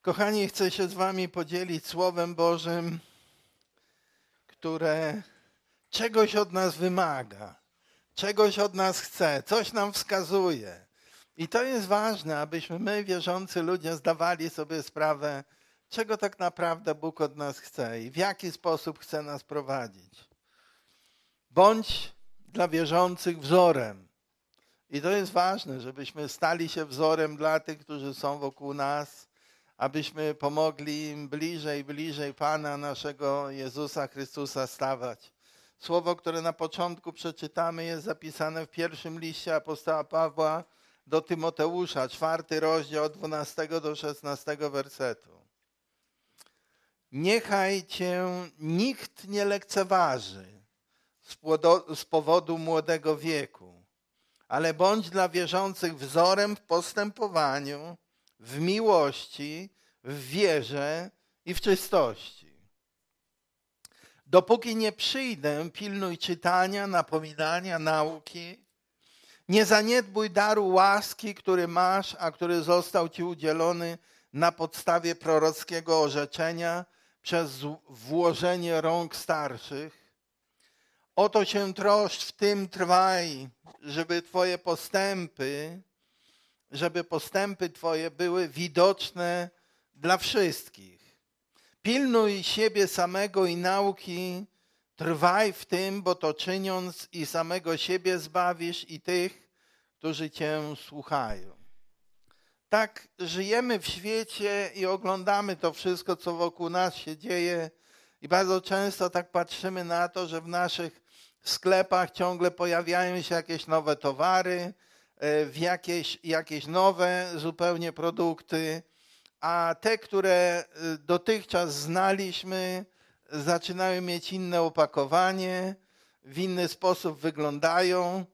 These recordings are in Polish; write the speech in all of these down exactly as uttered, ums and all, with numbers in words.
Kochani, chcę się z wami podzielić Słowem Bożym, które czegoś od nas wymaga, czegoś od nas chce, coś nam wskazuje. I to jest ważne, abyśmy my, wierzący ludzie, zdawali sobie sprawę, czego tak naprawdę Bóg od nas chce i w jaki sposób chce nas prowadzić. Bądź dla wierzących wzorem. I to jest ważne, żebyśmy stali się wzorem dla tych, którzy są wokół nas, abyśmy pomogli im bliżej, bliżej Pana naszego Jezusa Chrystusa stawać. Słowo, które na początku przeczytamy, jest zapisane w pierwszym liście apostoła Pawła do Tymoteusza, czwarty rozdział od dwunastego do szesnastego wersetu. Niechaj cię nikt nie lekceważy z powodu młodego wieku, ale bądź dla wierzących wzorem w postępowaniu, w miłości, w wierze i w czystości. Dopóki nie przyjdę, pilnuj czytania, napominania, nauki. Nie zaniedbuj daru łaski, który masz, a który został ci udzielony na podstawie prorockiego orzeczenia przez włożenie rąk starszych. Oto się troszcz, w tym trwaj, żeby twoje postępy, żeby postępy twoje były widoczne dla wszystkich. Pilnuj siebie samego i nauki, trwaj w tym, bo to czyniąc i samego siebie zbawisz i tych, którzy cię słuchają. Tak żyjemy w świecie i oglądamy to wszystko, co wokół nas się dzieje i bardzo często tak patrzymy na to, że w naszych sklepach ciągle pojawiają się jakieś nowe towary, w jakieś, jakieś nowe zupełnie produkty, a te, które dotychczas znaliśmy, zaczynają mieć inne opakowanie, w inny sposób wyglądają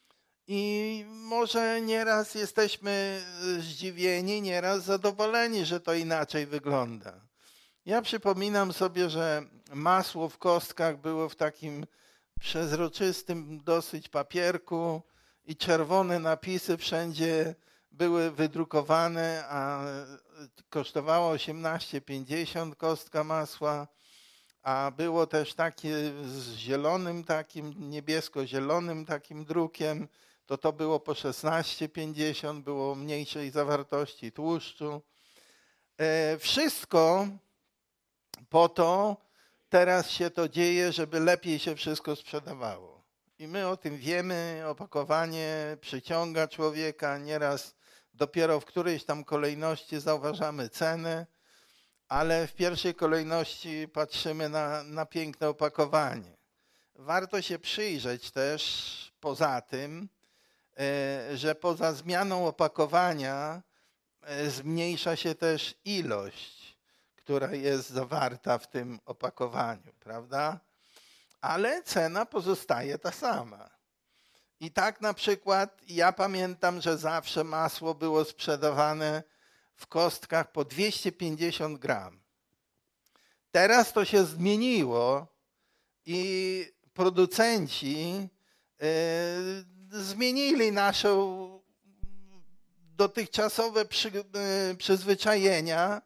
i może nieraz jesteśmy zdziwieni, nieraz zadowoleni, że to inaczej wygląda. Ja przypominam sobie, że masło w kostkach było w takim przezroczystym dosyć papierku i czerwone napisy wszędzie były wydrukowane, a kosztowało osiemnaście pięćdziesiąt kostka masła, a było też takie z zielonym takim, niebiesko-zielonym takim drukiem, to to było po szesnaście pięćdziesiąt, było mniejszej zawartości tłuszczu. E, wszystko po to teraz się to dzieje, żeby lepiej się wszystko sprzedawało. I my o tym wiemy, opakowanie przyciąga człowieka, nieraz dopiero w którejś tam kolejności zauważamy cenę, ale w pierwszej kolejności patrzymy na, na piękne opakowanie. Warto się przyjrzeć też poza tym, że poza zmianą opakowania zmniejsza się też ilość, która jest zawarta w tym opakowaniu, prawda? Ale cena pozostaje ta sama. I tak na przykład ja pamiętam, że zawsze masło było sprzedawane w kostkach po dwieście pięćdziesiąt gram. Teraz to się zmieniło i producenci y, zmienili nasze dotychczasowe przy, y, przyzwyczajenia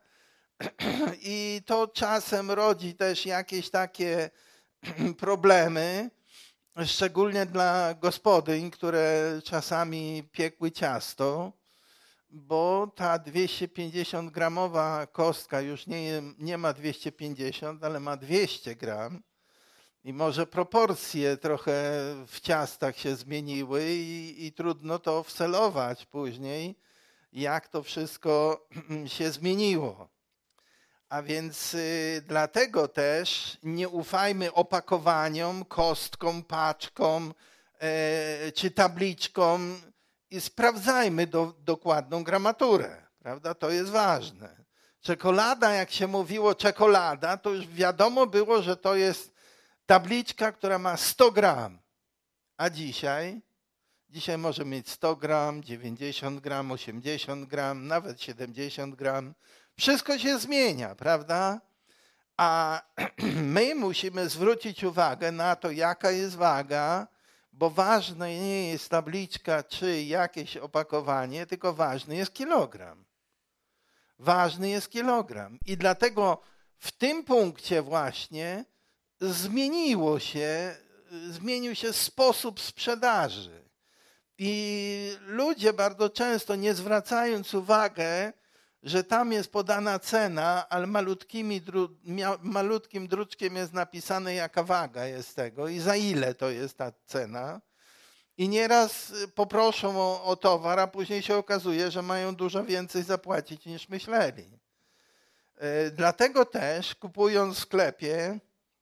i to czasem rodzi też jakieś takie problemy, szczególnie dla gospodyń, które czasami piekły ciasto, bo ta dwieście pięćdziesiąt gramowa kostka już nie, nie ma dwieście pięćdziesiąt, ale ma dwieście gram i może proporcje trochę w ciastach się zmieniły i, i trudno to wcelować później, jak to wszystko się zmieniło. A więc y, dlatego też nie ufajmy opakowaniom, kostkom, paczkom y, czy tabliczkom i sprawdzajmy do, dokładną gramaturę, prawda? To jest ważne. Czekolada, jak się mówiło czekolada, to już wiadomo było, że to jest tabliczka, która ma sto gram. A dzisiaj? Dzisiaj może mieć sto gram, dziewięćdziesiąt gram, osiemdziesiąt gram, nawet siedemdziesiąt gram. Wszystko się zmienia, prawda? A my musimy zwrócić uwagę na to, jaka jest waga, bo ważna nie jest tabliczka czy jakieś opakowanie, tylko ważny jest kilogram. Ważny jest kilogram. I dlatego w tym punkcie właśnie zmieniło się, zmienił się sposób sprzedaży. I ludzie bardzo często, nie zwracając uwagi, że tam jest podana cena, ale malutkimi, dru, malutkim druczkiem jest napisane, jaka waga jest tego i za ile to jest ta cena. I nieraz poproszą o, o towar, a później się okazuje, że mają dużo więcej zapłacić niż myśleli. Yy, dlatego też, kupując w sklepie,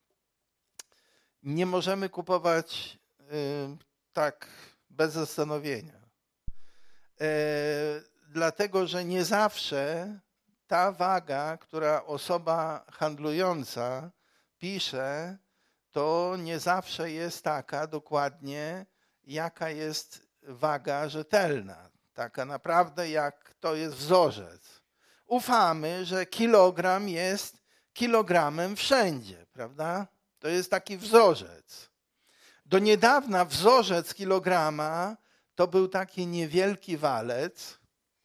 nie możemy kupować yy, tak bez zastanowienia. Yy, dlatego, że nie zawsze ta waga, która osoba handlująca pisze, to nie zawsze jest taka dokładnie, jaka jest waga rzetelna. Taka naprawdę, jak to jest wzorzec. Ufamy, że kilogram jest kilogramem wszędzie, prawda? To jest taki wzorzec. Do niedawna wzorzec kilograma to był taki niewielki walec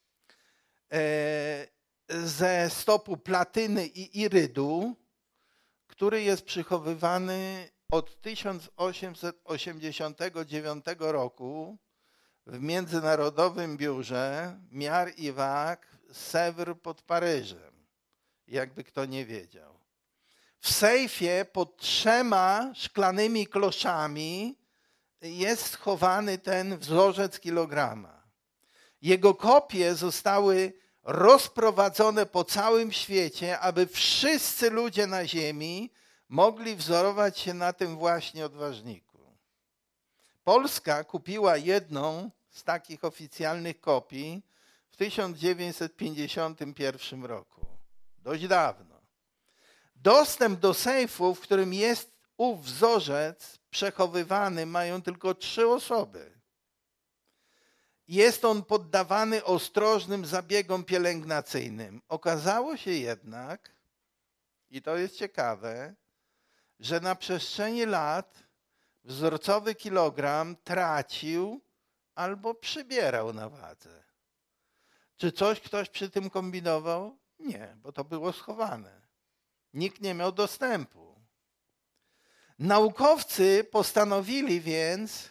ze stopu platyny i irydu, który jest przechowywany od tysiąc osiemset osiemdziesiątego dziewiątego roku w Międzynarodowym Biurze Miar i Wag Sèvres pod Paryżem, jakby kto nie wiedział. W sejfie pod trzema szklanymi kloszami jest schowany ten wzorzec kilograma. Jego kopie zostały rozprowadzone po całym świecie, aby wszyscy ludzie na ziemi mogli wzorować się na tym właśnie odważniku. Polska kupiła jedną z takich oficjalnych kopii w tysiąc dziewięćset pięćdziesiątym pierwszym roku. Dość dawno. Dostęp do sejfu, w którym jest ów wzorzec przechowywany, mają tylko trzy osoby. Jest on poddawany ostrożnym zabiegom pielęgnacyjnym. Okazało się jednak, i to jest ciekawe, że na przestrzeni lat wzorcowy kilogram tracił albo przybierał na wadze. Czy coś ktoś przy tym kombinował? Nie, bo to było schowane. Nikt nie miał dostępu. Naukowcy postanowili więc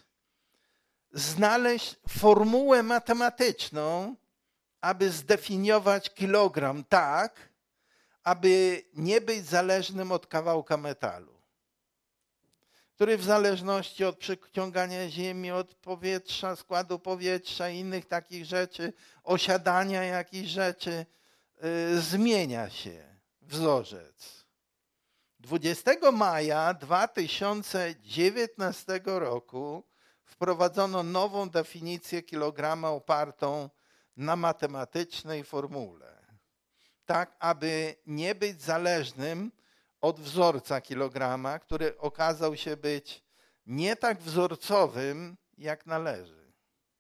znaleźć formułę matematyczną, aby zdefiniować kilogram tak, aby nie być zależnym od kawałka metalu, który w zależności od przyciągania ziemi, od powietrza, składu powietrza i innych takich rzeczy, osiadania jakichś rzeczy, yy, zmienia się wzorzec. dwudziestego maja dwa tysiące dziewiętnastego roku wprowadzono nową definicję kilograma opartą na matematycznej formule, tak aby nie być zależnym od wzorca kilograma, który okazał się być nie tak wzorcowym, jak należy.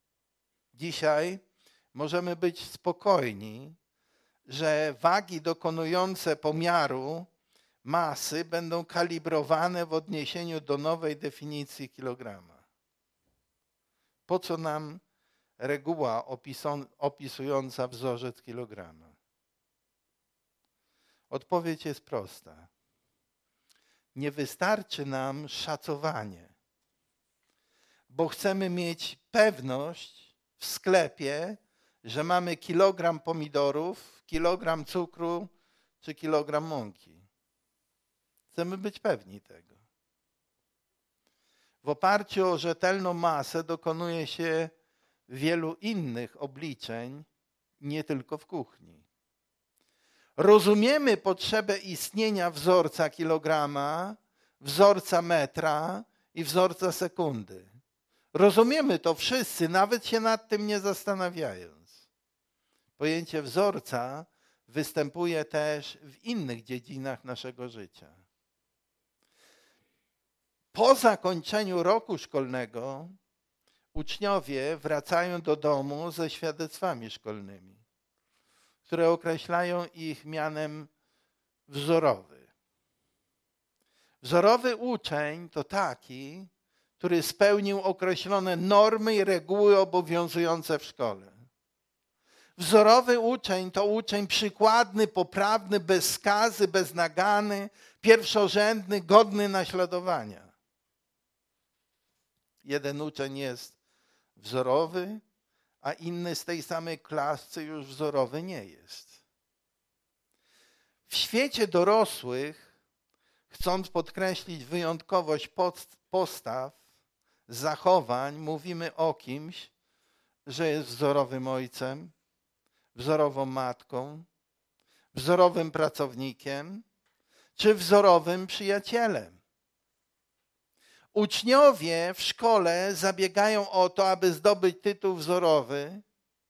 Dzisiaj możemy być spokojni, że wagi dokonujące pomiaru masy będą kalibrowane w odniesieniu do nowej definicji kilograma. Po co nam reguła opisująca wzorzec kilograma? Odpowiedź jest prosta. Nie wystarczy nam szacowanie, bo chcemy mieć pewność w sklepie, że mamy kilogram pomidorów, kilogram cukru czy kilogram mąki. Chcemy być pewni tego. W oparciu o rzetelną masę dokonuje się wielu innych obliczeń, nie tylko w kuchni. Rozumiemy potrzebę istnienia wzorca kilograma, wzorca metra i wzorca sekundy. Rozumiemy to wszyscy, nawet się nad tym nie zastanawiając. Pojęcie wzorca występuje też w innych dziedzinach naszego życia. Po zakończeniu roku szkolnego uczniowie wracają do domu ze świadectwami szkolnymi, które określają ich mianem wzorowy. Wzorowy uczeń to taki, który spełnił określone normy i reguły obowiązujące w szkole. Wzorowy uczeń to uczeń przykładny, poprawny, bez skazy, bez nagany, pierwszorzędny, godny naśladowania. Jeden uczeń jest wzorowy, a inny z tej samej klasy już wzorowy nie jest. W świecie dorosłych, chcąc podkreślić wyjątkowość postaw, zachowań, mówimy o kimś, że jest wzorowym ojcem, wzorową matką, wzorowym pracownikiem czy wzorowym przyjacielem. Uczniowie w szkole zabiegają o to, aby zdobyć tytuł wzorowy,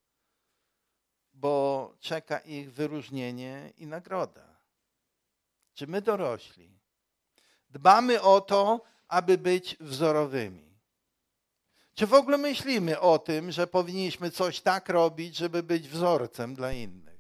bo czeka ich wyróżnienie i nagroda. Czy my dorośli dbamy o to, aby być wzorowymi? Czy w ogóle myślimy o tym, że powinniśmy coś tak robić, żeby być wzorcem dla innych?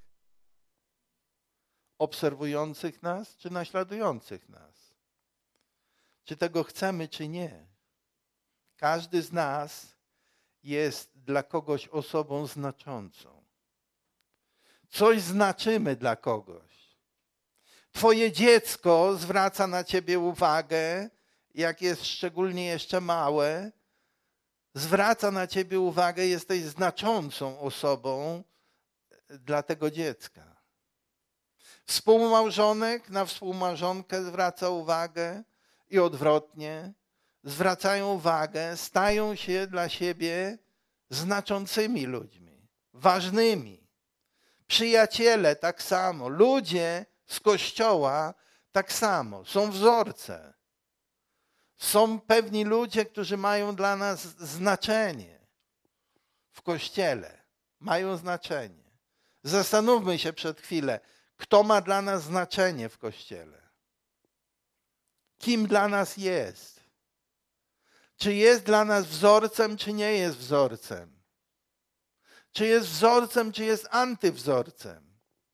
Obserwujących nas, czy naśladujących nas? Czy tego chcemy, czy nie? Każdy z nas jest dla kogoś osobą znaczącą. Coś znaczymy dla kogoś. Twoje dziecko zwraca na ciebie uwagę, jak jest szczególnie jeszcze małe, zwraca na ciebie uwagę, jesteś znaczącą osobą dla tego dziecka. Współmałżonek na współmałżonkę zwraca uwagę i odwrotnie. Zwracają uwagę, stają się dla siebie znaczącymi ludźmi, ważnymi. Przyjaciele tak samo, ludzie z Kościoła tak samo, są wzorce. Są pewni ludzie, którzy mają dla nas znaczenie w Kościele. Mają znaczenie. Zastanówmy się przed chwilę, kto ma dla nas znaczenie w Kościele. Kim dla nas jest. Czy jest dla nas wzorcem, czy nie jest wzorcem. Czy jest wzorcem, czy jest antywzorcem.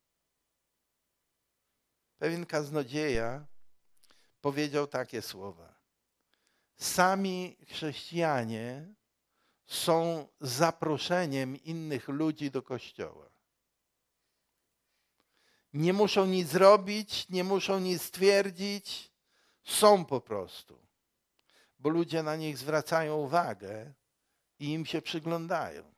Pewien kaznodzieja powiedział takie słowa. Sami chrześcijanie są zaproszeniem innych ludzi do Kościoła. Nie muszą nic robić, nie muszą nic stwierdzić, są po prostu. Bo ludzie na nich zwracają uwagę i im się przyglądają.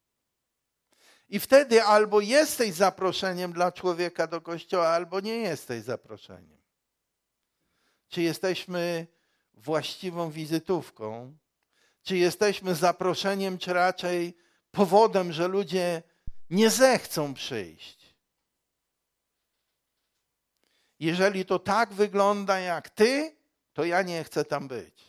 I wtedy albo jesteś zaproszeniem dla człowieka do Kościoła, albo nie jesteś zaproszeniem. Czy jesteśmy właściwą wizytówką, czy jesteśmy zaproszeniem, czy raczej powodem, że ludzie nie zechcą przyjść. Jeżeli to tak wygląda jak ty, to ja nie chcę tam być.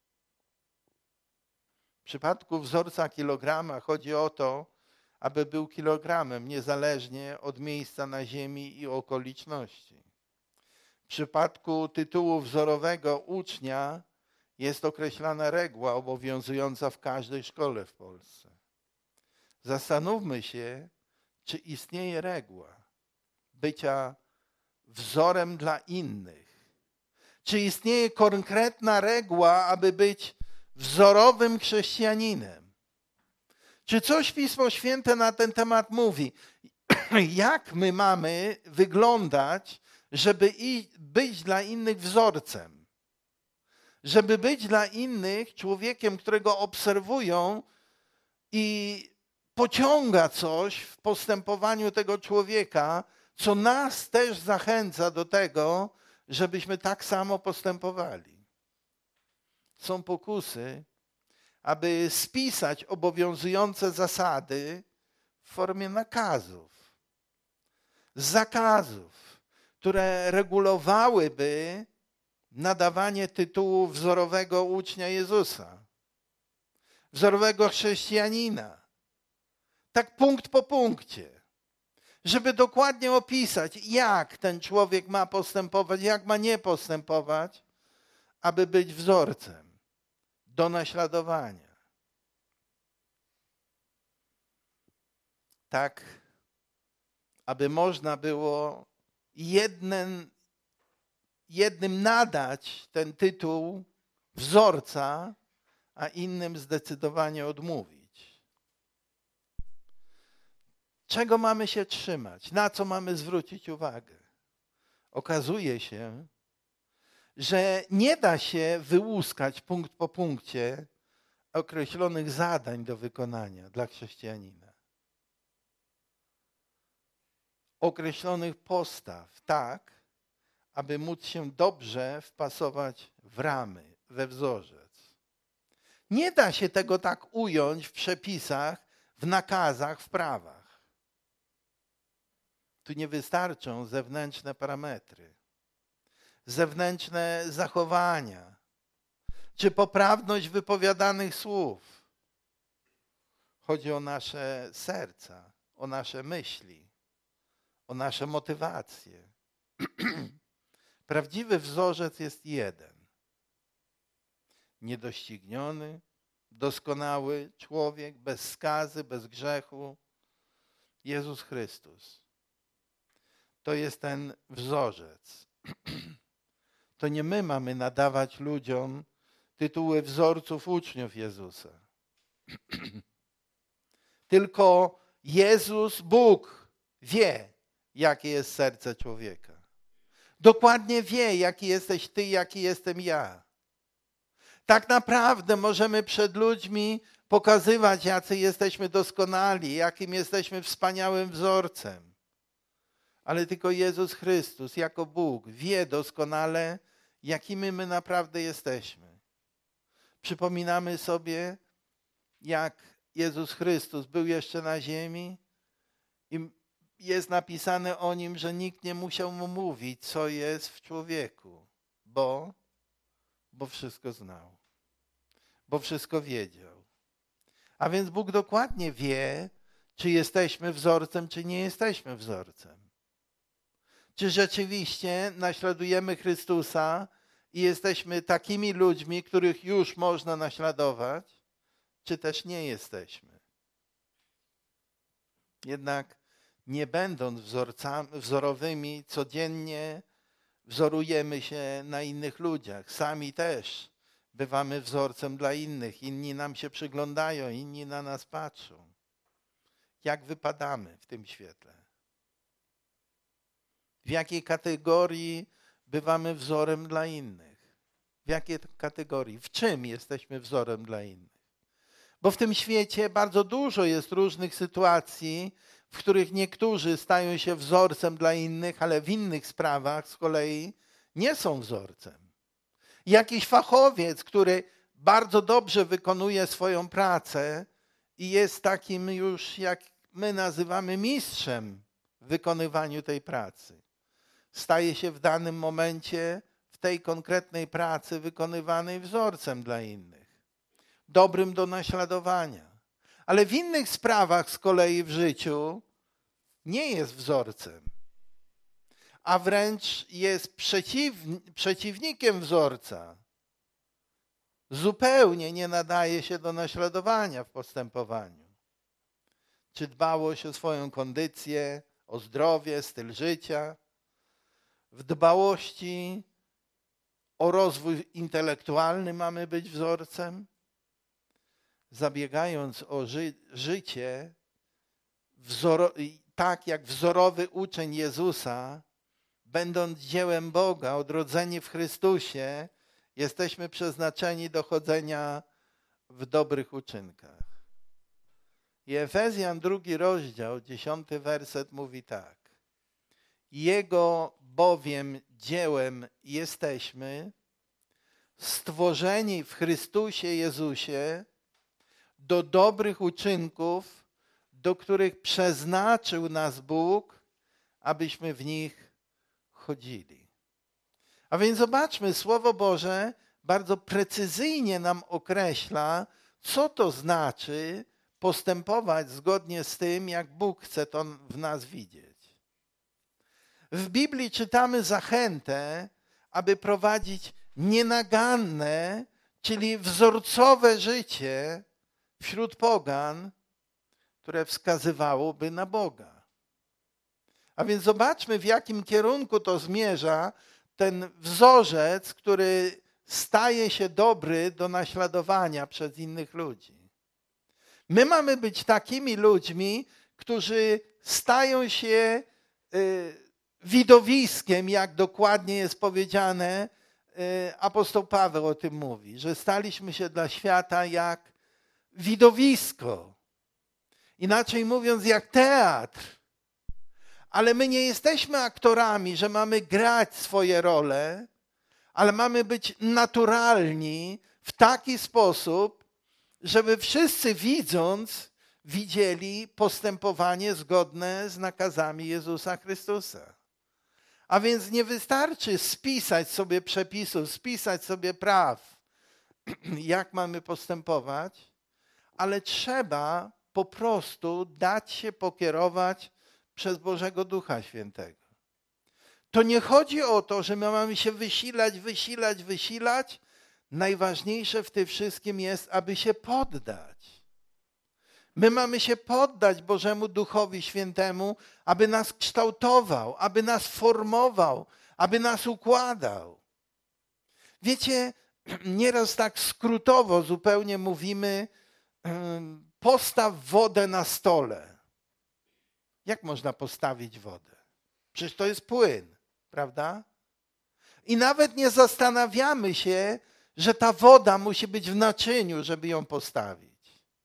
W przypadku wzorca kilograma chodzi o to, aby był kilogramem, niezależnie od miejsca na ziemi i okoliczności. W przypadku tytułu wzorowego ucznia jest określana reguła obowiązująca w każdej szkole w Polsce. Zastanówmy się, czy istnieje reguła bycia wzorem dla innych. Czy istnieje konkretna reguła, aby być wzorowym chrześcijaninem? Czy coś Pismo Święte na ten temat mówi? Jak my mamy wyglądać, żeby i być dla innych wzorcem? Żeby być dla innych człowiekiem, którego obserwują i pociąga coś w postępowaniu tego człowieka, co nas też zachęca do tego, żebyśmy tak samo postępowali. Są pokusy, aby spisać obowiązujące zasady w formie nakazów, zakazów, które regulowałyby nadawanie tytułu wzorowego ucznia Jezusa, wzorowego chrześcijanina. Tak punkt po punkcie, żeby dokładnie opisać, jak ten człowiek ma postępować, jak ma nie postępować, aby być wzorcem do naśladowania. Tak, aby można było jednym, jednym nadać ten tytuł wzorca, a innym zdecydowanie odmówić. Czego mamy się trzymać? Na co mamy zwrócić uwagę? Okazuje się, że nie da się wyłuskać punkt po punkcie określonych zadań do wykonania dla chrześcijanina. Określonych postaw, tak, aby móc się dobrze wpasować w ramy, we wzorzec. Nie da się tego tak ująć w przepisach, w nakazach, w prawach. Tu nie wystarczą zewnętrzne parametry, zewnętrzne zachowania, czy poprawność wypowiadanych słów. Chodzi o nasze serca, o nasze myśli, o nasze motywacje. Prawdziwy wzorzec jest jeden. Niedościgniony, doskonały człowiek, bez skazy, bez grzechu. Jezus Chrystus. To jest ten wzorzec. To nie my mamy nadawać ludziom tytuły wzorców uczniów Jezusa. Tylko Jezus, Bóg, wie, jakie jest serce człowieka. Dokładnie wie, jaki jesteś ty, jaki jestem ja. Tak naprawdę możemy przed ludźmi pokazywać, jacy jesteśmy doskonali, jakim jesteśmy wspaniałym wzorcem. Ale tylko Jezus Chrystus jako Bóg wie doskonale, jakimi my naprawdę jesteśmy. Przypominamy sobie, jak Jezus Chrystus był jeszcze na ziemi i jest napisane o Nim, że nikt nie musiał Mu mówić, co jest w człowieku, bo, bo wszystko znał, bo wszystko wiedział. A więc Bóg dokładnie wie, czy jesteśmy wzorcem, czy nie jesteśmy wzorcem. Czy rzeczywiście naśladujemy Chrystusa i jesteśmy takimi ludźmi, których już można naśladować, czy też nie jesteśmy. Jednak nie będąc wzorcami, wzorowymi, codziennie wzorujemy się na innych ludziach. Sami też bywamy wzorcem dla innych. Inni nam się przyglądają, inni na nas patrzą. Jak wypadamy w tym świetle? W jakiej kategorii bywamy wzorem dla innych? W jakiej kategorii? W czym jesteśmy wzorem dla innych? Bo w tym świecie bardzo dużo jest różnych sytuacji, w których niektórzy stają się wzorcem dla innych, ale w innych sprawach z kolei nie są wzorcem. Jakiś fachowiec, który bardzo dobrze wykonuje swoją pracę i jest takim już, jak my nazywamy, mistrzem w wykonywaniu tej pracy. Staje się w danym momencie w tej konkretnej pracy wykonywanej wzorcem dla innych. Dobrym do naśladowania. Ale w innych sprawach z kolei w życiu nie jest wzorcem, a wręcz jest przeciw, przeciwnikiem wzorca. Zupełnie nie nadaje się do naśladowania w postępowaniu. Czy dbałość o swoją kondycję, o zdrowie, styl życia, w dbałości o rozwój intelektualny mamy być wzorcem? Zabiegając o ży życie, wzoro tak jak wzorowy uczeń Jezusa, będąc dziełem Boga, odrodzeni w Chrystusie, jesteśmy przeznaczeni do chodzenia w dobrych uczynkach. I Efezjan drugi rozdział, dziesiąty werset mówi tak. Jego bowiem dziełem jesteśmy, stworzeni w Chrystusie Jezusie, do dobrych uczynków, do których przeznaczył nas Bóg, abyśmy w nich chodzili. A więc zobaczmy, Słowo Boże bardzo precyzyjnie nam określa, co to znaczy postępować zgodnie z tym, jak Bóg chce to w nas widzieć. W Biblii czytamy zachętę, aby prowadzić nienaganne, czyli wzorcowe życie wśród pogan, które wskazywałoby na Boga. A więc zobaczmy, w jakim kierunku to zmierza ten wzorzec, który staje się dobry do naśladowania przez innych ludzi. My mamy być takimi ludźmi, którzy stają się y, widowiskiem, jak dokładnie jest powiedziane, y, apostoł Paweł o tym mówi, że staliśmy się dla świata jak widowisko. Inaczej mówiąc, jak teatr. Ale my nie jesteśmy aktorami, że mamy grać swoje role, ale mamy być naturalni w taki sposób, żeby wszyscy widząc, widzieli postępowanie zgodne z nakazami Jezusa Chrystusa. A więc nie wystarczy spisać sobie przepisów, spisać sobie praw, jak mamy postępować, ale trzeba po prostu dać się pokierować przez Bożego Ducha Świętego. To nie chodzi o to, że my mamy się wysilać, wysilać, wysilać. Najważniejsze w tym wszystkim jest, aby się poddać. My mamy się poddać Bożemu Duchowi Świętemu, aby nas kształtował, aby nas formował, aby nas układał. Wiecie, nieraz tak skrótowo zupełnie mówimy, postaw wodę na stole. Jak można postawić wodę? Przecież to jest płyn, prawda? I nawet nie zastanawiamy się, że ta woda musi być w naczyniu, żeby ją postawić.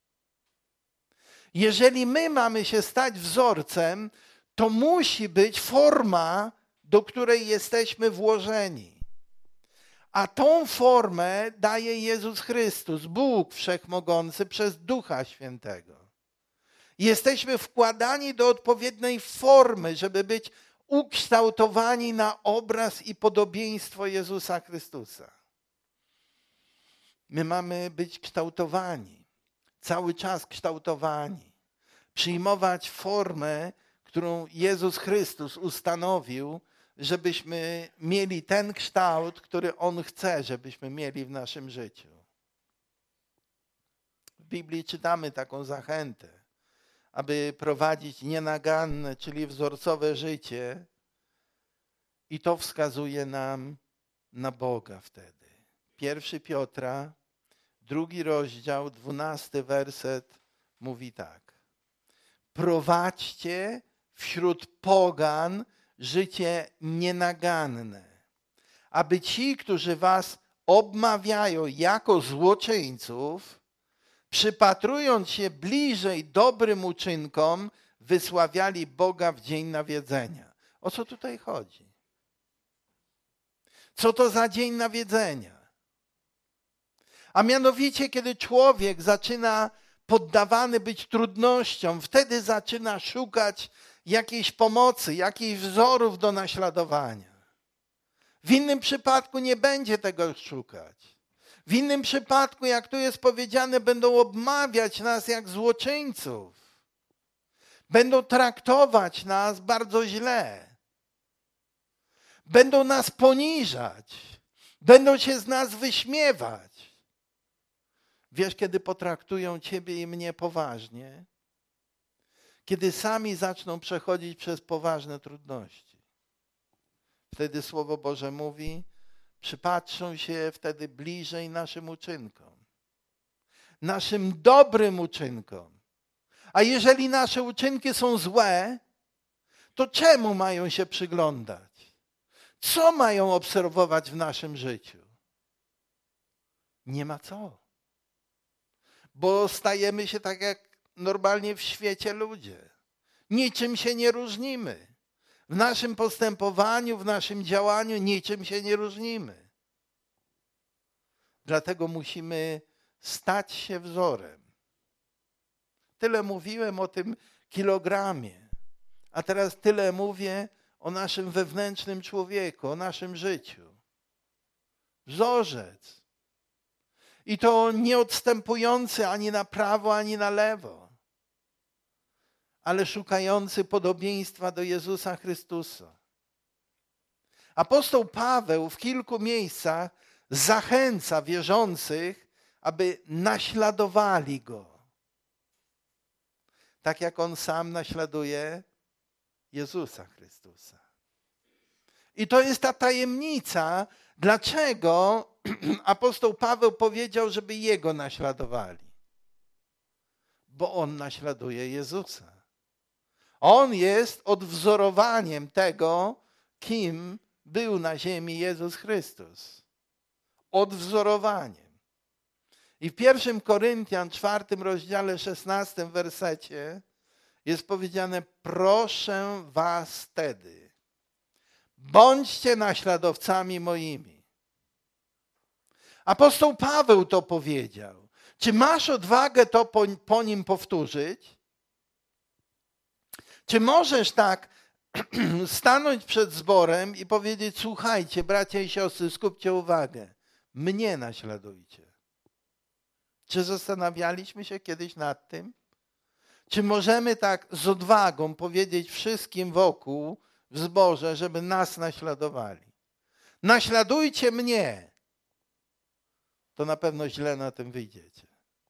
Jeżeli my mamy się stać wzorcem, to musi być forma, do której jesteśmy włożeni. A tą formę daje Jezus Chrystus, Bóg Wszechmogący przez Ducha Świętego. Jesteśmy wkładani do odpowiedniej formy, żeby być ukształtowani na obraz i podobieństwo Jezusa Chrystusa. My mamy być kształtowani, cały czas kształtowani, przyjmować formę, którą Jezus Chrystus ustanowił, żebyśmy mieli ten kształt, który On chce, żebyśmy mieli w naszym życiu. W Biblii czytamy taką zachętę, aby prowadzić nienaganne, czyli wzorcowe życie, i to wskazuje nam na Boga wtedy. Pierwszy Piotra, drugi rozdział, dwunasty werset mówi tak. Prowadźcie wśród pogan życie nienaganne, aby ci, którzy was obmawiają jako złoczyńców, przypatrując się bliżej dobrym uczynkom, wysławiali Boga w dzień nawiedzenia. O co tutaj chodzi? Co to za dzień nawiedzenia? A mianowicie, kiedy człowiek zaczyna poddawany być trudnościom, wtedy zaczyna szukać jakiejś pomocy, jakichś wzorów do naśladowania. W innym przypadku nie będzie tego szukać. W innym przypadku, jak tu jest powiedziane, będą obmawiać nas jak złoczyńców. Będą traktować nas bardzo źle. Będą nas poniżać. Będą się z nas wyśmiewać. Wiesz, kiedy potraktują ciebie i mnie poważnie? Kiedy sami zaczną przechodzić przez poważne trudności. Wtedy Słowo Boże mówi, przypatrzą się wtedy bliżej naszym uczynkom. Naszym dobrym uczynkom. A jeżeli nasze uczynki są złe, to czemu mają się przyglądać? Co mają obserwować w naszym życiu? Nie ma co. Bo stajemy się tak jak normalnie w świecie ludzie. Niczym się nie różnimy. W naszym postępowaniu, w naszym działaniu niczym się nie różnimy. Dlatego musimy stać się wzorem. Tyle mówiłem o tym kilogramie, a teraz tyle mówię o naszym wewnętrznym człowieku, o naszym życiu. Wzorzec. I to nie odstępujący ani na prawo, ani na lewo, ale szukający podobieństwa do Jezusa Chrystusa. Apostoł Paweł w kilku miejscach zachęca wierzących, aby naśladowali Go. Tak jak On sam naśladuje Jezusa Chrystusa. I to jest ta tajemnica, dlaczego apostoł Paweł powiedział, żeby Jego naśladowali. Bo On naśladuje Jezusa. On jest odwzorowaniem tego, kim był na ziemi Jezus Chrystus. Odwzorowaniem. I w pierwszym Koryntian, czwartym rozdziale, szesnastym wersecie jest powiedziane: proszę was tedy, bądźcie naśladowcami moimi. Apostoł Paweł to powiedział. Czy masz odwagę to po, po nim powtórzyć? Czy możesz tak stanąć przed zborem i powiedzieć: słuchajcie, bracia i siostry, skupcie uwagę, mnie naśladujcie. Czy zastanawialiśmy się kiedyś nad tym? Czy możemy tak z odwagą powiedzieć wszystkim wokół w zborze, żeby nas naśladowali? Naśladujcie mnie. To na pewno źle na tym wyjdziecie.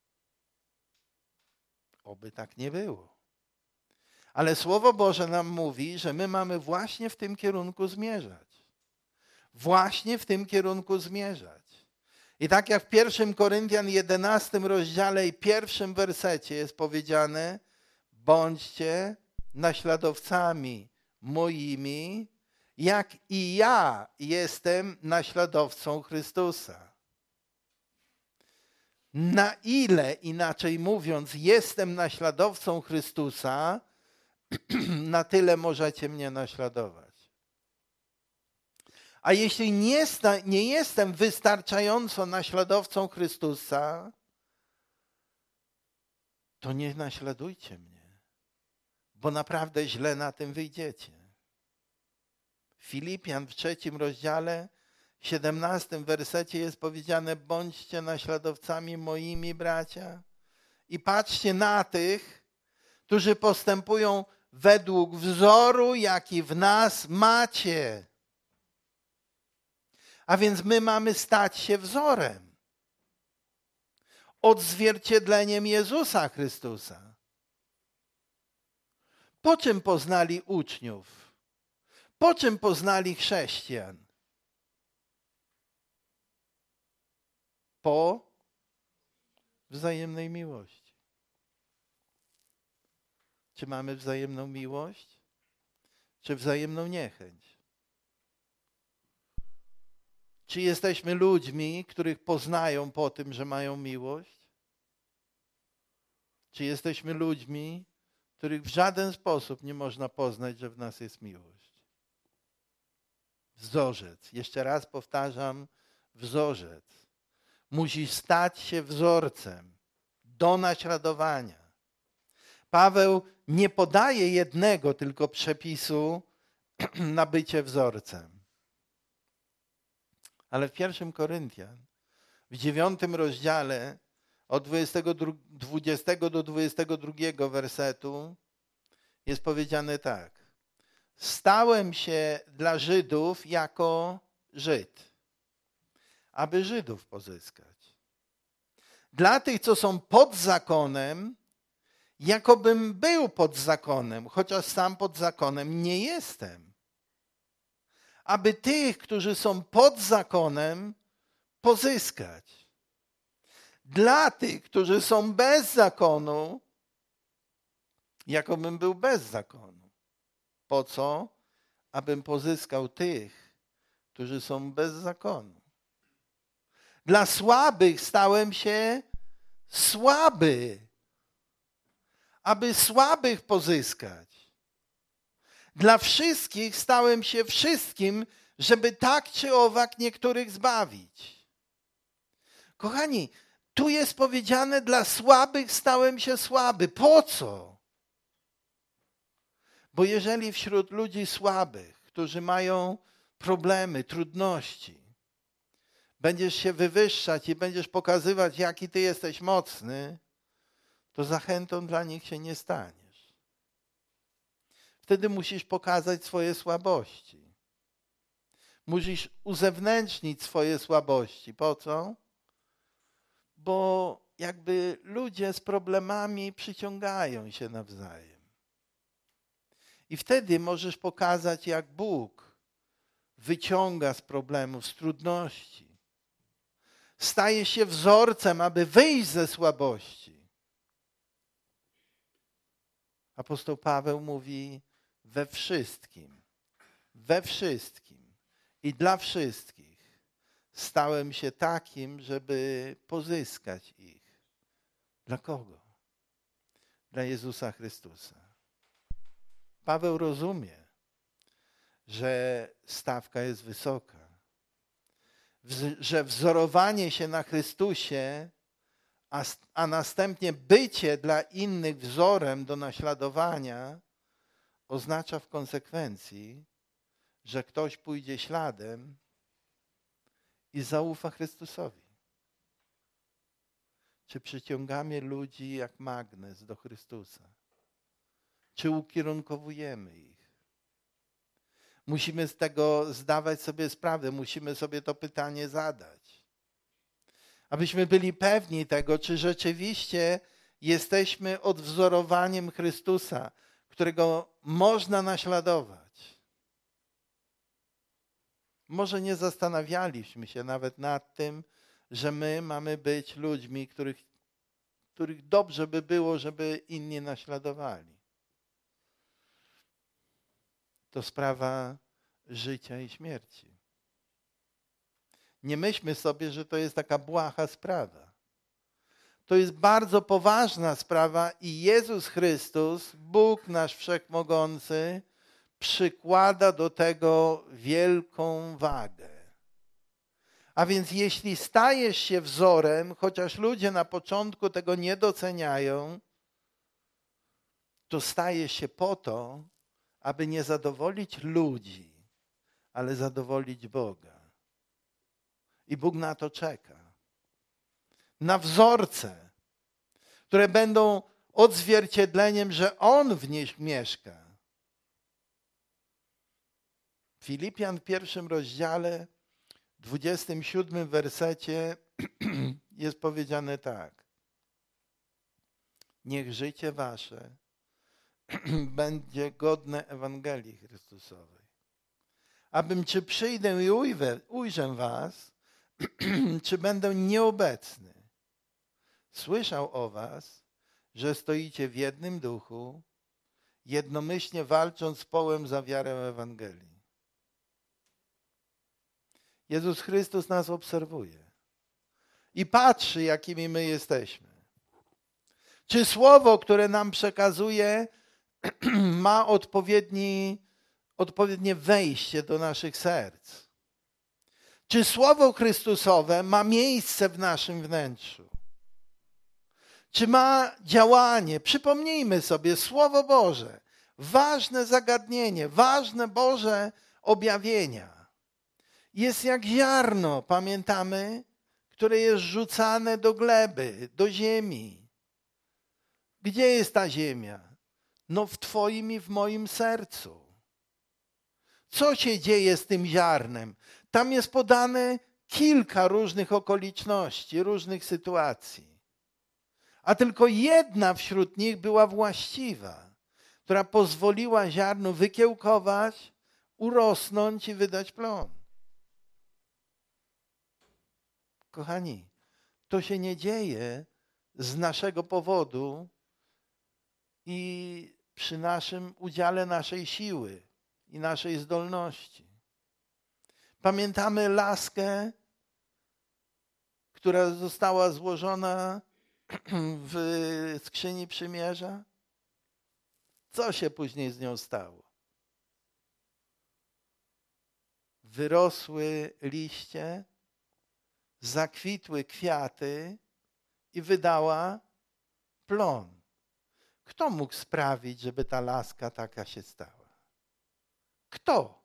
Oby tak nie było. Ale Słowo Boże nam mówi, że my mamy właśnie w tym kierunku zmierzać. Właśnie w tym kierunku zmierzać. I tak jak w pierwszym Koryntian jedenastym rozdziale i pierwszym wersecie jest powiedziane: bądźcie naśladowcami moimi, jak i ja jestem naśladowcą Chrystusa. Na ile, inaczej mówiąc, jestem naśladowcą Chrystusa, na tyle możecie mnie naśladować. A jeśli nie, sta, nie jestem wystarczająco naśladowcą Chrystusa, to nie naśladujcie mnie, bo naprawdę źle na tym wyjdziecie. Filipian w trzecim rozdziale, siedemnastym wersecie jest powiedziane: bądźcie naśladowcami moimi, bracia, i patrzcie na tych, którzy postępują według wzoru, jaki w nas macie. A więc my mamy stać się wzorem, odzwierciedleniem Jezusa Chrystusa. Po czym poznali uczniów? Po czym poznali chrześcijan? Po wzajemnej miłości. Czy mamy wzajemną miłość? Czy wzajemną niechęć? Czy jesteśmy ludźmi, których poznają po tym, że mają miłość? Czy jesteśmy ludźmi, których w żaden sposób nie można poznać, że w nas jest miłość? Wzorzec. Jeszcze raz powtarzam, wzorzec. Musi stać się wzorcem do naśladowania. Paweł nie podaje jednego tylko przepisu na bycie wzorcem. Ale w pierwszym Koryntian, w dziewiątym rozdziale, od dwudziestego do dwudziestego drugiego wersetu jest powiedziane tak: stałem się dla Żydów jako Żyd, aby Żydów pozyskać. Dla tych, co są pod zakonem, jakobym był pod zakonem, chociaż sam pod zakonem nie jestem. Aby tych, którzy są pod zakonem, pozyskać. Dla tych, którzy są bez zakonu, jakobym był bez zakonu. Po co? Abym pozyskał tych, którzy są bez zakonu. Dla słabych stałem się słaby, aby słabych pozyskać. Dla wszystkich stałem się wszystkim, żeby tak czy owak niektórych zbawić. Kochani, tu jest powiedziane: dla słabych stałem się słaby. Po co? Bo jeżeli wśród ludzi słabych, którzy mają problemy, trudności, będziesz się wywyższać i będziesz pokazywać, jaki ty jesteś mocny, to zachętą dla nich się nie staniesz. Wtedy musisz pokazać swoje słabości. Musisz uzewnętrznić swoje słabości. Po co? Bo jakby ludzie z problemami przyciągają się nawzajem. I wtedy możesz pokazać, jak Bóg wyciąga z problemów, z trudności. Staje się wzorcem, aby wyjść ze słabości. Apostoł Paweł mówi we wszystkim, we wszystkim i dla wszystkich stałem się takim, żeby pozyskać ich. Dla kogo? Dla Jezusa Chrystusa. Paweł rozumie, że stawka jest wysoka, że wzorowanie się na Chrystusie, a, a następnie bycie dla innych wzorem do naśladowania oznacza w konsekwencji, że ktoś pójdzie śladem i zaufa Chrystusowi. Czy przyciągamy ludzi jak magnes do Chrystusa? Czy ukierunkowujemy ich? Musimy z tego zdawać sobie sprawę, musimy sobie to pytanie zadać. Abyśmy byli pewni tego, czy rzeczywiście jesteśmy odwzorowaniem Chrystusa, którego można naśladować. Może nie zastanawialiśmy się nawet nad tym, że my mamy być ludźmi, których, których dobrze by było, żeby inni naśladowali. To sprawa życia i śmierci. Nie myślmy sobie, że to jest taka błaha sprawa. To jest bardzo poważna sprawa i Jezus Chrystus, Bóg nasz Wszechmogący, przykłada do tego wielką wagę. A więc jeśli stajesz się wzorem, chociaż ludzie na początku tego nie doceniają, to stajesz się po to, aby nie zadowolić ludzi, ale zadowolić Boga. I Bóg na to czeka. Na wzorce, które będą odzwierciedleniem, że On w nich mieszka. Filipian w pierwszym rozdziale, dwudziestym siódmym wersecie jest powiedziane tak. Niech życie wasze będzie godne Ewangelii Chrystusowej. Abym czy przyjdę i ujwę, ujrzę was, czy będę nieobecny. Słyszał o was, że stoicie w jednym duchu, jednomyślnie walcząc z połem za wiarę Ewangelii. Jezus Chrystus nas obserwuje i patrzy, jakimi my jesteśmy. Czy słowo, które nam przekazuje, ma odpowiedni, odpowiednie wejście do naszych serc? Czy słowo Chrystusowe ma miejsce w naszym wnętrzu? Czy ma działanie? Przypomnijmy sobie, Słowo Boże, ważne zagadnienie, ważne Boże objawienia. Jest jak ziarno, pamiętamy, które jest rzucane do gleby, do ziemi. Gdzie jest ta ziemia? No w Twoim i w moim sercu. Co się dzieje z tym ziarnem? Tam jest podane kilka różnych okoliczności, różnych sytuacji. A tylko jedna wśród nich była właściwa, która pozwoliła ziarnu wykiełkować, urosnąć i wydać plon. Kochani, to się nie dzieje z naszego powodu i przy naszym udziale naszej siły i naszej zdolności. Pamiętamy laskę, która została złożona w skrzyni przymierza? Co się później z nią stało? Wyrosły liście, zakwitły kwiaty i wydała plon. Kto mógł sprawić, żeby ta laska taka się stała? Kto?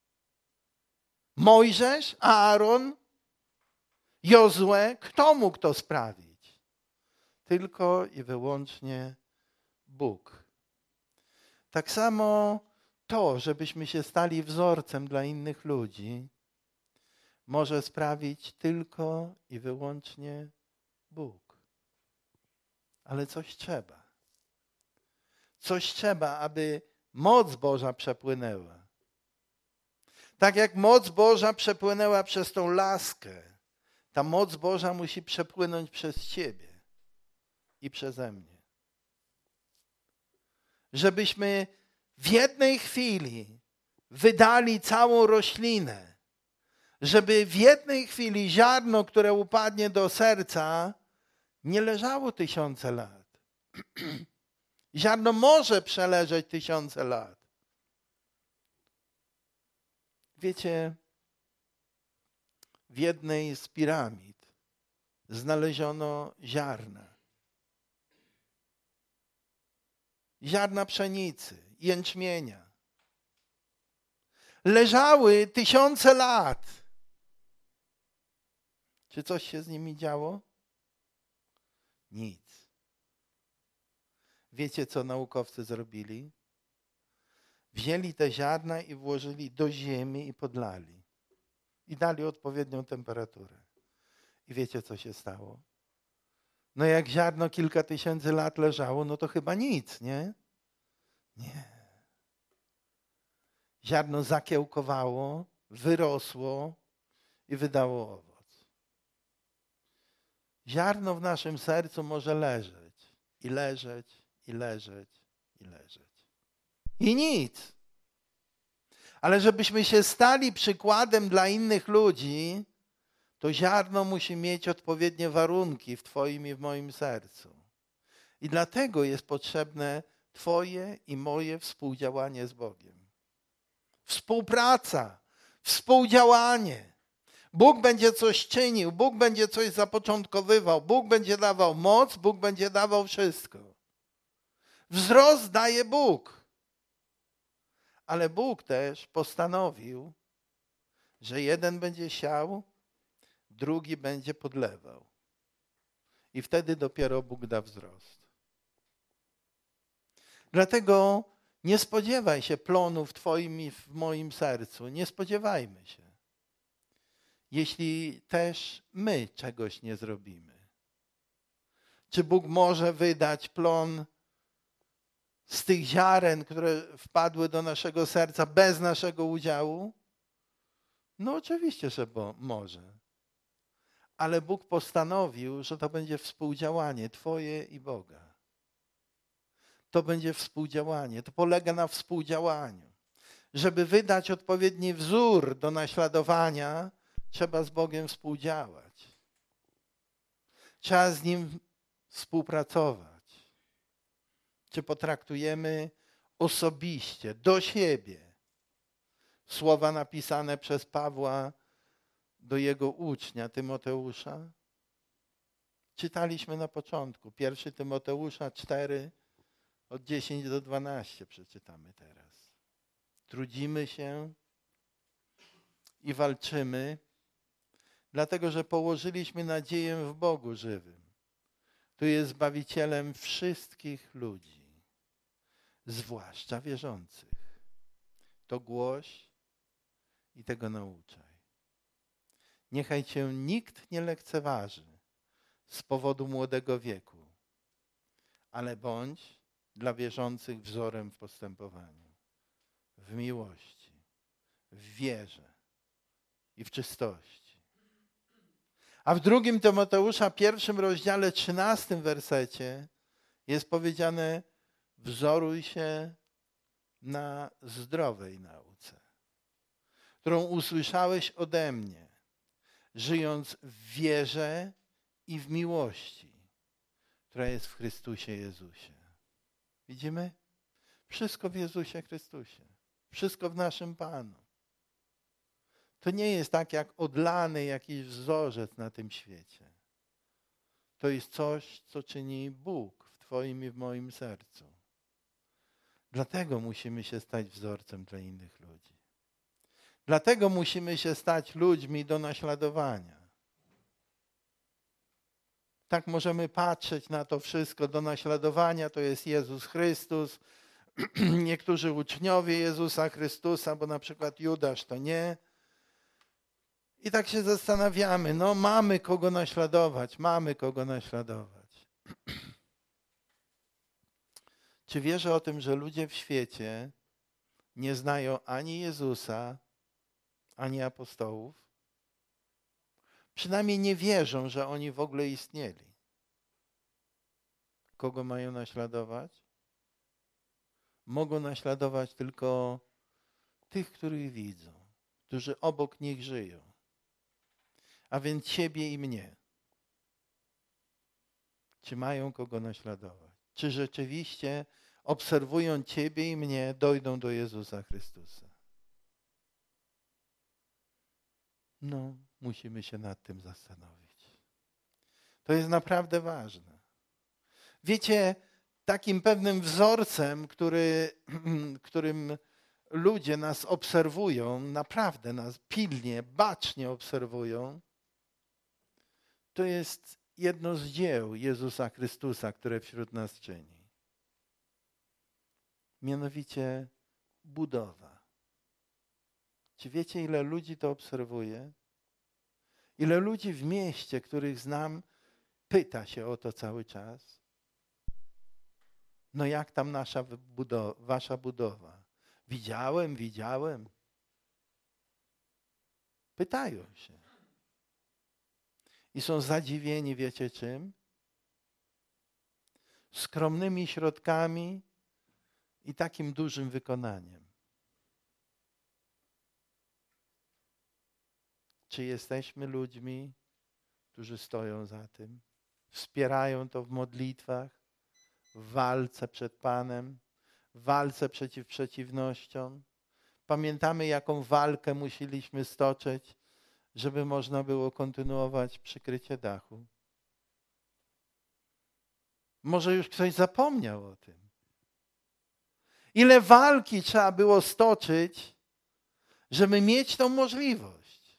Mojżesz, Aaron, Jozue? Kto mógł to sprawić? Tylko i wyłącznie Bóg. Tak samo to, żebyśmy się stali wzorcem dla innych ludzi, może sprawić tylko i wyłącznie Bóg. Ale coś trzeba. Coś trzeba, aby moc Boża przepłynęła. Tak jak moc Boża przepłynęła przez tą laskę, ta moc Boża musi przepłynąć przez ciebie i przeze mnie. żebyśmy w jednej chwili wydali całą roślinę, żeby w jednej chwili ziarno, które upadnie do serca, nie leżało tysiące lat. Ziarno może przeleżeć tysiące lat. Wiecie, w jednej z piramid znaleziono ziarna. Ziarna pszenicy, jęczmienia. Leżały tysiące lat. Czy coś się z nimi działo? Nic. Wiecie, co naukowcy zrobili? Wzięli te ziarna i włożyli do ziemi i podlali. I dali odpowiednią temperaturę. I wiecie, co się stało? No jak ziarno kilka tysięcy lat leżało, no to chyba nic, nie? Nie. Ziarno zakiełkowało, wyrosło i wydało owoc. Ziarno w naszym sercu może leżeć i leżeć, i leżeć, i leżeć. I nic. Ale żebyśmy się stali przykładem dla innych ludzi, to ziarno musi mieć odpowiednie warunki w Twoim i w moim sercu. I dlatego jest potrzebne Twoje i moje współdziałanie z Bogiem. Współpraca, współdziałanie. Bóg będzie coś czynił, Bóg będzie coś zapoczątkowywał, Bóg będzie dawał moc, Bóg będzie dawał wszystko. Wzrost daje Bóg. Ale Bóg też postanowił, że jeden będzie siał, drugi będzie podlewał. I wtedy dopiero Bóg da wzrost. Dlatego nie spodziewaj się plonu w Twoim i w moim sercu. Nie spodziewajmy się. Jeśli też my czegoś nie zrobimy. Czy Bóg może wydać plon z tych ziaren, które wpadły do naszego serca bez naszego udziału? No oczywiście, że bo, może. Ale Bóg postanowił, że to będzie współdziałanie Twoje i Boga. To będzie współdziałanie. To polega na współdziałaniu. Żeby wydać odpowiedni wzór do naśladowania, trzeba z Bogiem współdziałać. Trzeba z Nim współpracować. Czy potraktujemy osobiście, do siebie, słowa napisane przez Pawła do jego ucznia Tymoteusza? Czytaliśmy na początku, pierwszy Tymoteusza cztery, od dziesięć do dwunastu przeczytamy teraz. Trudzimy się i walczymy, dlatego że położyliśmy nadzieję w Bogu żywym, który jest Zbawicielem wszystkich ludzi, zwłaszcza wierzących. To głoś i tego nauczaj. Niechaj cię nikt nie lekceważy z powodu młodego wieku, ale bądź dla wierzących wzorem w postępowaniu, w miłości, w wierze i w czystości. A w drugim Tymoteusza, pierwszym rozdziale, trzynastym wersecie jest powiedziane: wzoruj się na zdrowej nauce, którą usłyszałeś ode mnie, żyjąc w wierze i w miłości, która jest w Chrystusie Jezusie. Widzimy? Wszystko w Jezusie Chrystusie. Wszystko w naszym Panu. To nie jest tak jak odlany jakiś wzorzec na tym świecie. To jest coś, co czyni Bóg w Twoim i w moim sercu. Dlatego musimy się stać wzorcem dla innych ludzi. Dlatego musimy się stać ludźmi do naśladowania. Tak możemy patrzeć na to wszystko do naśladowania. To jest Jezus Chrystus. Niektórzy uczniowie Jezusa Chrystusa, bo na przykład Judasz to nie. I tak się zastanawiamy, no mamy kogo naśladować, mamy kogo naśladować. Czy wierzę o tym, że ludzie w świecie nie znają ani Jezusa, ani apostołów? Przynajmniej nie wierzą, że oni w ogóle istnieli. Kogo mają naśladować? mogą naśladować tylko tych, których widzą, którzy obok nich żyją. A więc ciebie i mnie. Czy mają kogo naśladować? Czy rzeczywiście, obserwując ciebie i mnie, dojdą do Jezusa Chrystusa? No, musimy się nad tym zastanowić. To jest naprawdę ważne. Wiecie, takim pewnym wzorcem, który, którym ludzie nas obserwują, naprawdę nas pilnie, bacznie obserwują, to jest jedno z dzieł Jezusa Chrystusa, które wśród nas czyni. Mianowicie budowa. Czy wiecie, ile ludzi to obserwuje? Ile ludzi w mieście, których znam, pyta się o to cały czas? No jak tam nasza budowa, wasza budowa? Widziałem, widziałem. Pytają się. I są zadziwieni, wiecie czym? Skromnymi środkami i takim dużym wykonaniem. Czy jesteśmy ludźmi, którzy stoją za tym? Wspierają to w modlitwach, w walce przed Panem, w walce przeciw przeciwnościom. Pamiętamy, jaką walkę musieliśmy stoczyć, żeby można było kontynuować przykrycie dachu. Może już ktoś zapomniał o tym. Ile walki trzeba było stoczyć, żeby mieć tą możliwość.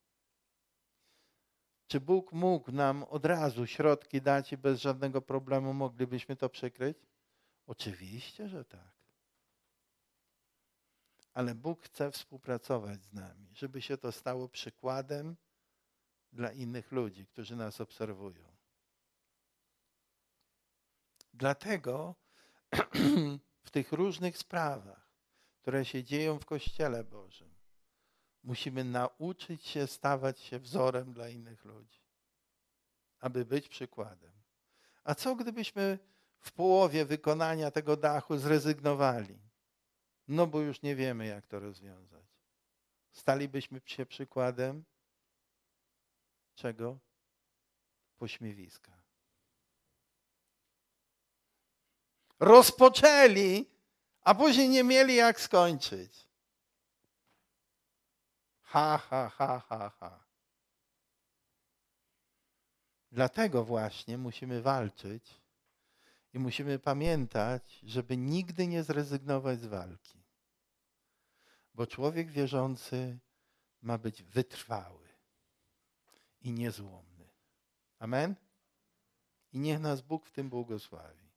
Czy Bóg mógł nam od razu środki dać i bez żadnego problemu moglibyśmy to przykryć? Oczywiście, że tak. Ale Bóg chce współpracować z nami, żeby się to stało przykładem dla innych ludzi, którzy nas obserwują. Dlatego w tych różnych sprawach, które się dzieją w Kościele Bożym, musimy nauczyć się stawać się wzorem dla innych ludzi, aby być przykładem. A co gdybyśmy w połowie wykonania tego dachu zrezygnowali? No bo już nie wiemy, jak to rozwiązać. Stalibyśmy się przykładem czego? Pośmiewiska. Rozpoczęli, a później nie mieli jak skończyć. Ha, ha, ha, ha, ha. Dlatego właśnie musimy walczyć i musimy pamiętać, żeby nigdy nie zrezygnować z walki. Bo człowiek wierzący ma być wytrwały i niezłomny. Amen? I niech nas Bóg w tym błogosławi.